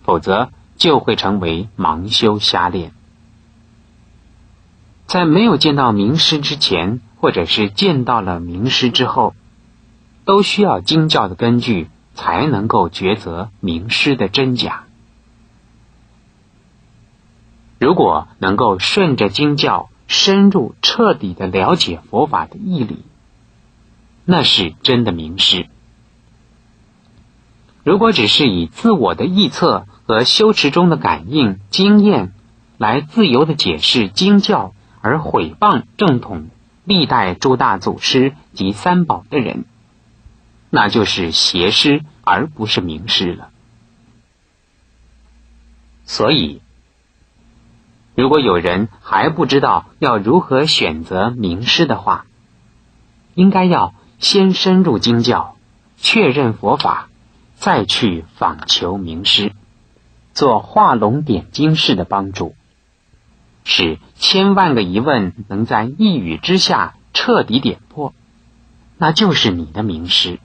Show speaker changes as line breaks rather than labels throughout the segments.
否则就会成为盲修瞎练。在没有见到名师之前，或者是见到了名师之后，都需要经教的根据，才能够抉择名师的真假。如果能够顺着经教深入彻底的了解佛法的义理，那是真的名师。如果只是以自我的臆测和修持中的感应经验来自由的解释经教而毁谤正统历代诸大祖师及三宝的人，那就是邪师而不是名师了。所以如果有人还不知道要如何选择名师的话，应该要先深入经教，确认佛法，再去访求名师，做画龙点睛式的帮助，使千万个疑问能在一语之下彻底点破，那就是你的名师。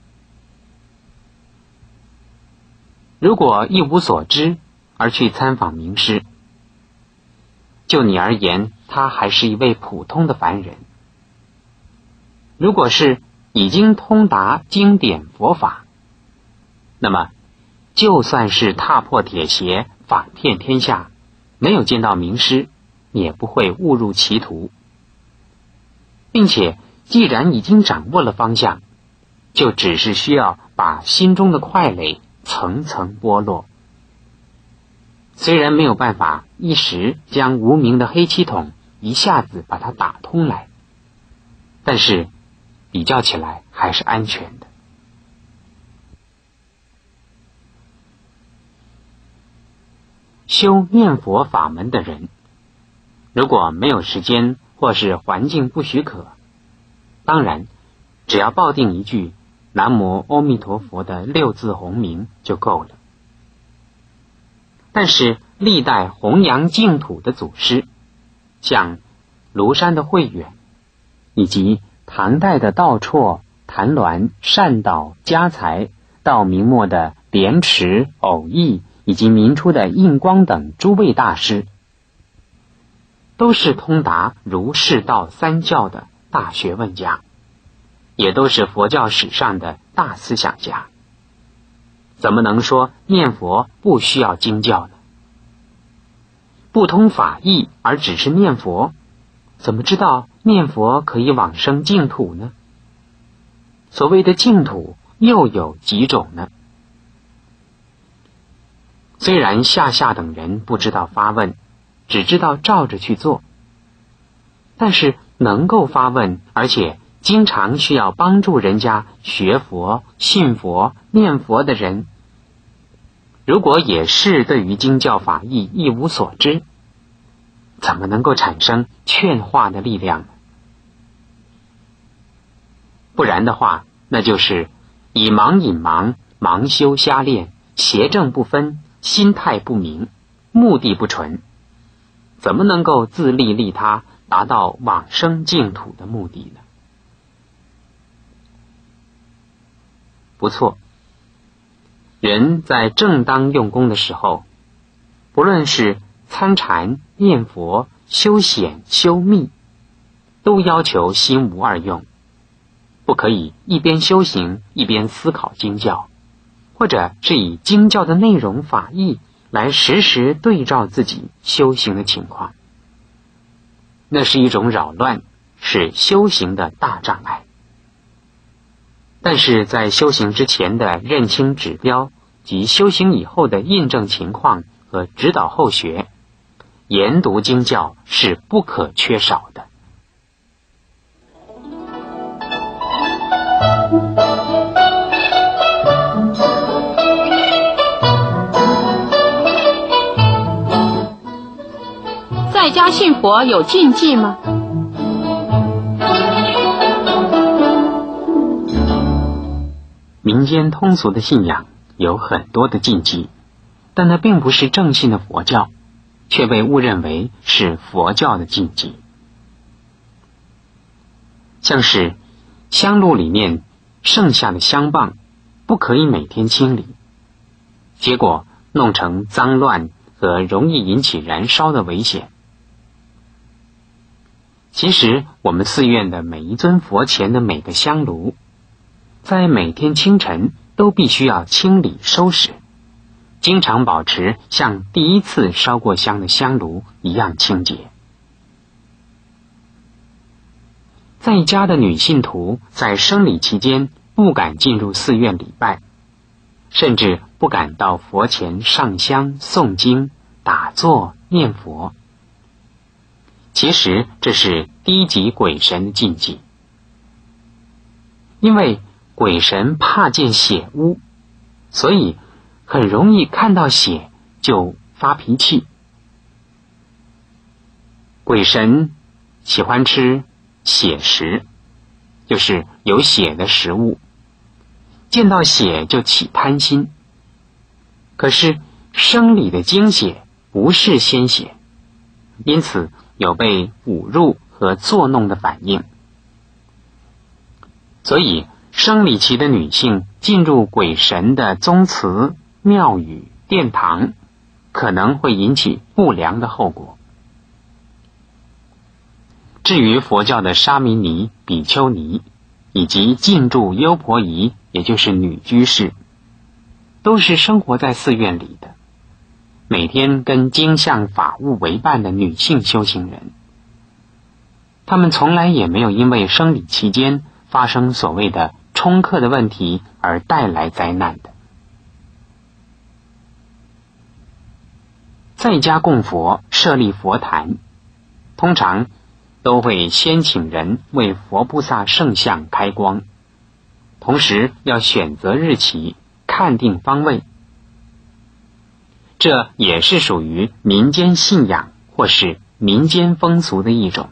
如果一无所知而去参访名师，就你而言，他还是一位普通的凡人。如果是已经通达经典佛法，那么就算是踏破铁鞋访遍天下，没有见到名师，也不会误入歧途。并且既然已经掌握了方向，就只是需要把心中的块垒层层剥落。虽然没有办法一时将无名的黑漆桶一下子把它打通来，但是比较起来还是安全的。修念佛法门的人，如果没有时间或是环境不许可，当然只要报定一句南无阿弥陀佛的6字洪名就够了。但是历代弘扬净土的祖师，像庐山的慧远，以及唐代的道绰、谭鸾、善导、家财，到明末的莲池、偶益，以及民初的印光等诸位大师，都是通达儒释道三教的大学问家，也都是佛教史上的大思想家。怎么能说念佛不需要经教呢？不通法义而只是念佛，怎么知道念佛可以往生净土呢？所谓的净土又有几种呢？虽然下等人不知道发问，只知道照着去做，但是能够发问，而且经常需要帮助人家学佛、信佛、念佛的人，如果也是对于经教法义一无所知，怎么能够产生劝化的力量呢？不然的话，那就是以盲引盲，盲修瞎练，邪正不分，心态不明，目的不纯，怎么能够自利利他，达到往生净土的目的呢？不错，人在正当用功的时候，不论是参禅、念佛、修显、修密，都要求心无二用，不可以一边修行一边思考经教，或者是以经教的内容法义来时时对照自己修行的情况。那是一种扰乱，是修行的大障碍。但是在修行之前的认清指标及修行以后的印证情况和指导后学，研读经教是不可缺少的。
在家信佛有禁忌吗？
民间通俗的信仰有很多的禁忌，但那并不是正信的佛教，却被误认为是佛教的禁忌。像是香炉里面剩下的香棒不可以每天清理，结果弄成脏乱和容易引起燃烧的危险。其实我们寺院的每一尊佛前的每个香炉，在每天清晨都必须要清理收拾，经常保持像第一次烧过香的香炉一样清洁。在家的女信徒在生理期间不敢进入寺院礼拜，甚至不敢到佛前上香、诵经、打坐、念佛。其实这是低级鬼神的禁忌，因为鬼神怕见血污，所以很容易看到血就发脾气。鬼神喜欢吃血食，就是有血的食物，见到血就起贪心。可是生理的精血不是鲜血，因此有被侮辱和作弄的反应。所以生理期的女性进入鬼神的宗祠、庙宇、殿堂，可能会引起不良的后果。至于佛教的沙弥尼、比丘尼以及进驻优婆夷，也就是女居士，都是生活在寺院里的，每天跟经像法务为伴的女性修行人。她们从来也没有因为生理期间发生所谓的冲克的问题而带来灾难的。在家供佛设立佛坛，通常都会先请人为佛菩萨圣像开光，同时要选择日期，看定方位。这也是属于民间信仰或是民间风俗的一种。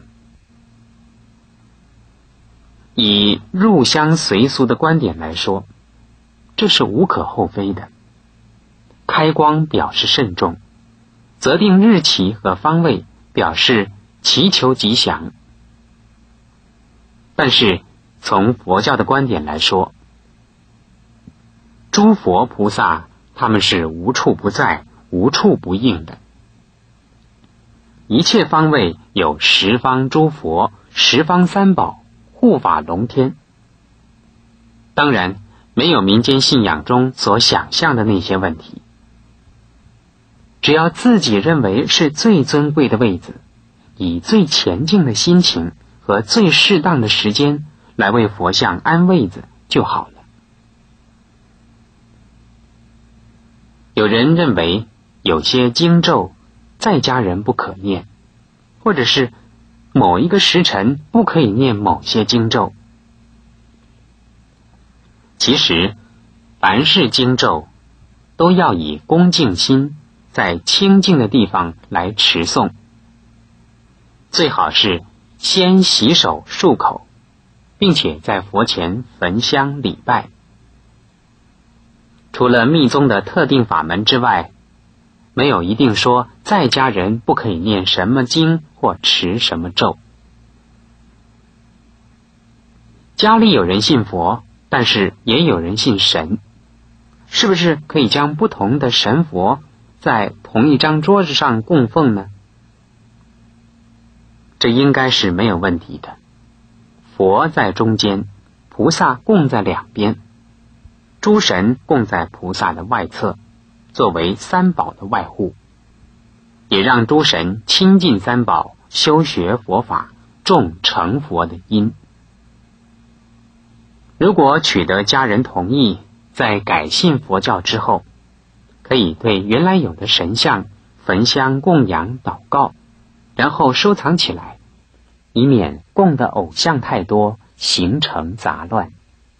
以入乡随俗的观点来说，这是无可厚非的。开光表示慎重，择定日期和方位表示祈求吉祥。但是从佛教的观点来说，诸佛菩萨他们是无处不在、无处不应的。一切方位有十方诸佛、十方三宝、护法龙天。当然没有民间信仰中所想象的那些问题。只要自己认为是最尊贵的位子，以最虔敬的心情和最适当的时间来为佛像安位子就好了。有人认为有些经咒在家人不可念，或者是某一个时辰不可以念某些经咒。其实凡是经咒都要以恭敬心在清净的地方来持诵，最好是先洗手漱口，并且在佛前焚香礼拜。除了密宗的特定法门之外，没有一定说在家人不可以念什么经或持什么咒。家里有人信佛，但是也有人信神，是不是可以将不同的神佛在同一张桌子上供奉呢？这应该是没有问题的。佛在中间，菩萨供在两边，诸神供在菩萨的外侧，作为三宝的外护，也让诸神亲近三宝，修学佛法，种成佛的因。如果取得家人同意，在改信佛教之后，可以对原来有的神像焚香供养祷告，然后收藏起来，以免供的偶像太多，形成杂乱。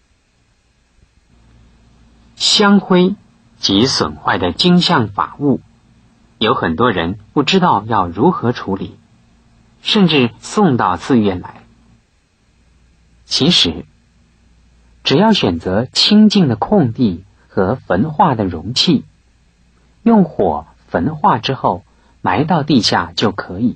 香灰及损坏的经像法物，有很多人不知道要如何处理，甚至送到寺院来。其实只要选择清净的空地和焚化的容器，用火焚化之后埋到地下就可以。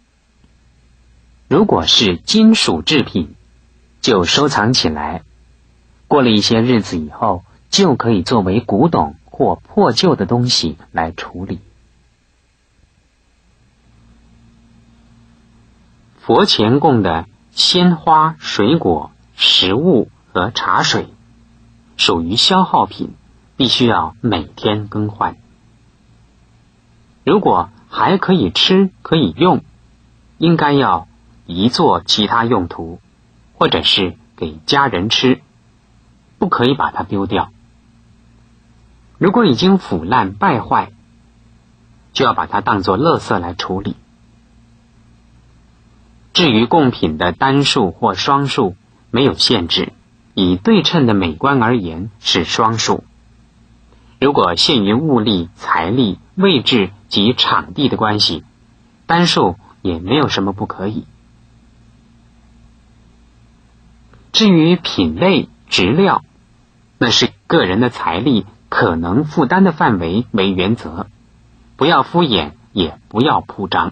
如果是金属制品，就收藏起来，过了一些日子以后，就可以作为古董或破旧的东西来处理。佛前供的鲜花、水果、食物和茶水属于消耗品，必须要每天更换。如果还可以吃可以用，应该要移作其他用途，或者是给家人吃，不可以把它丢掉。如果已经腐烂败坏，就要把它当作垃圾来处理。至于贡品的单数或双数没有限制，以对称的美观而言是双数。如果限于物力、财力、位置及场地的关系，单数也没有什么不可以。至于品类、质料，那是个人的财力可能负担的范围为原则，不要敷衍，也不要铺张。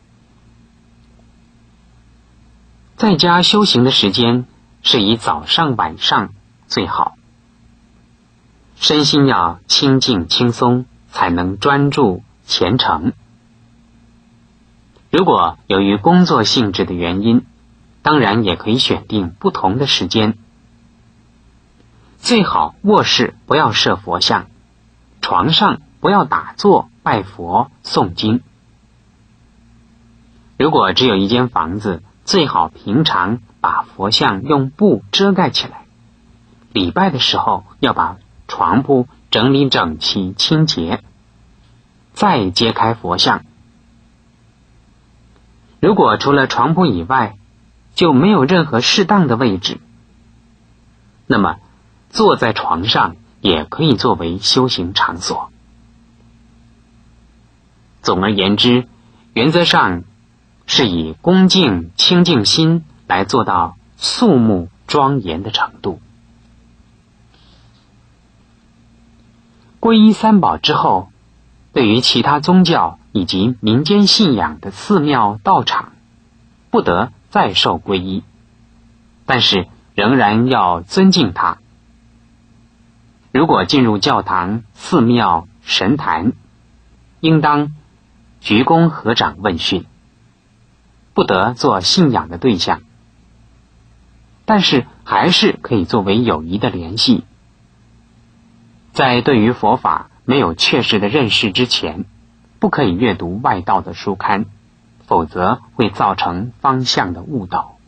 在家修行的时间是以早上晚上最好，身心要清静轻松，才能专注虔诚。如果由于工作性质的原因，当然也可以选定不同的时间。最好卧室不要设佛像，床上不要打坐拜佛诵经。如果只有一间房子，最好平常把佛像用布遮盖起来，礼拜的时候要把床铺整理整齐清洁，再揭开佛像。如果除了床铺以外就没有任何适当的位置，那么坐在床上也可以作为修行场所。总而言之，原则上是以恭敬清净心来做到肃穆庄严的程度。皈依三宝之后，对于其他宗教以及民间信仰的寺庙道场，不得再受皈依，但是仍然要尊敬它。如果进入教堂、寺庙、神坛，应当鞠躬合掌问讯，不得做信仰的对象，但是还是可以作为友谊的联系。在对于佛法没有确实的认识之前，不可以阅读外道的书刊，否则会造成方向的误导。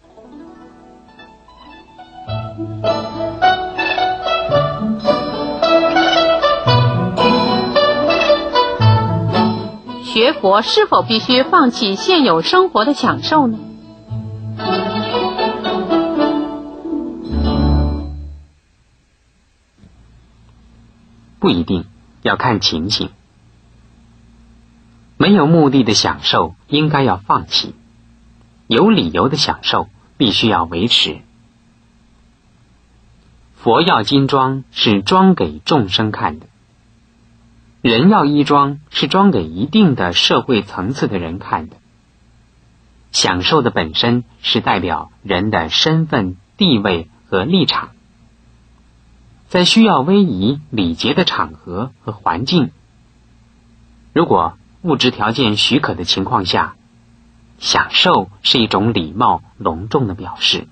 学佛是否必须放弃现有生活的享受呢？
不一定，要看情形。没有目的的享受应该要放弃，有理由的享受必须要维持。佛要金装是装给众生看的，人要衣装是装给一定的社会层次的人看的。享受的本身是代表人的身份、地位和立场。在需要威仪礼节的场合和环境，如果物质条件许可的情况下，享受是一种礼貌隆重的表示。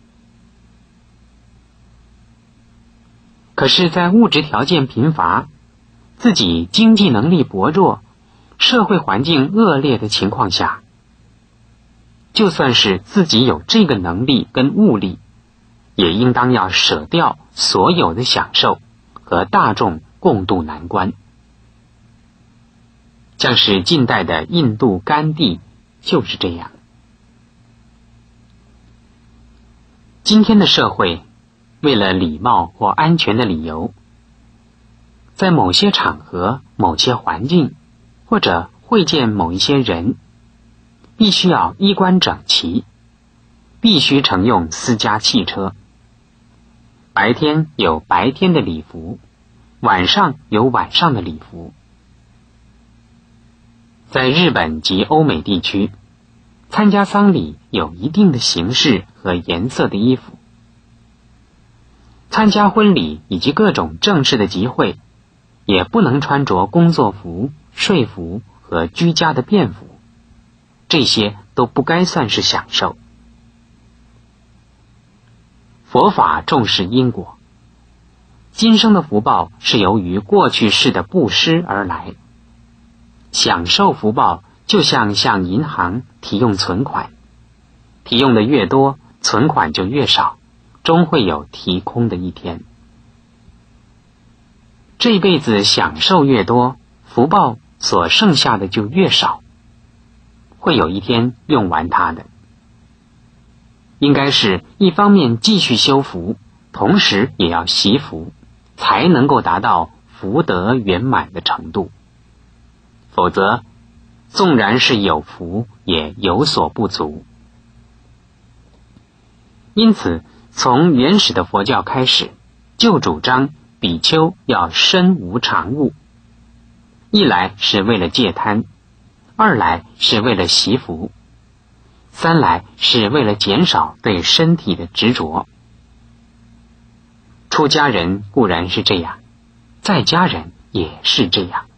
可是在物质条件贫乏、自己经济能力薄弱、社会环境恶劣的情况下，就算是自己有这个能力跟物力，也应当要舍掉所有的享受，和大众共度难关。像是近代的印度甘地就是这样。今天的社会为了礼貌或安全的理由，在某些场合、某些环境或者会见某一些人，必须要衣冠整齐，必须乘用私家汽车，白天有白天的礼服，晚上有晚上的礼服。在日本及欧美地区，参加丧礼有一定的形式和颜色的衣服。参加婚礼以及各种正式的集会， 也不能穿着工作服、睡服和居家的便服，这些都不该算是享受。佛法重视因果，今生的福报是由于过去世的布施而来。享受福报就像向银行提用存款，提用的越多，存款就越少，终会有提空的一天。这辈子享受越多，福报所剩下的就越少，会有一天用完它的。应该是一方面继续修福，同时也要习福，才能够达到福德圆满的程度。否则，纵然是有福，也有所不足。因此，从原始的佛教开始，就主张比丘要身无长物，一来是为了戒贪，二来是为了习福，三来是为了减少对身体的执着。出家人固然是这样，在家人也是这样。